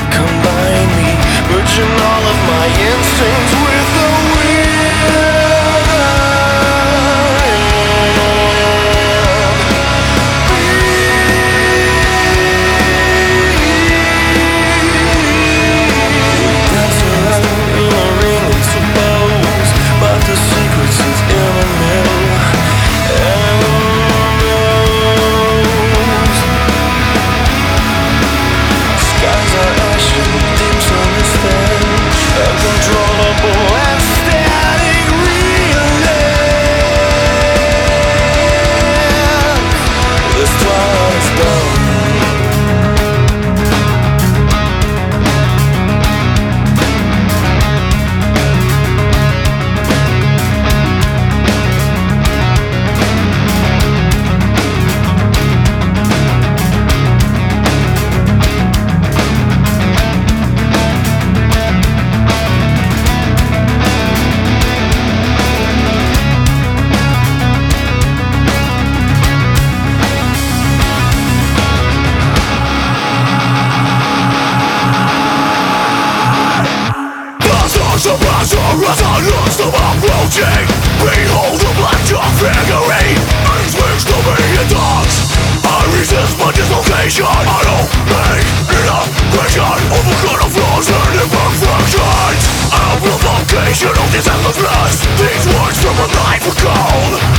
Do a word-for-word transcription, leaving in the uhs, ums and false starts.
combine me, merging all of my instincts with the wind. Dance around in a ring and suppose, but the secret is in the middle. Uncontrollable and static relay. This twilight is done. The pressure as I lose them approaching. Behold the black dog figurine. These wings to me in touch. I resist my dislocation. I don't make integration of a kind of flaws and imperfections. Amplification of this endlessness. These words from a life of cold.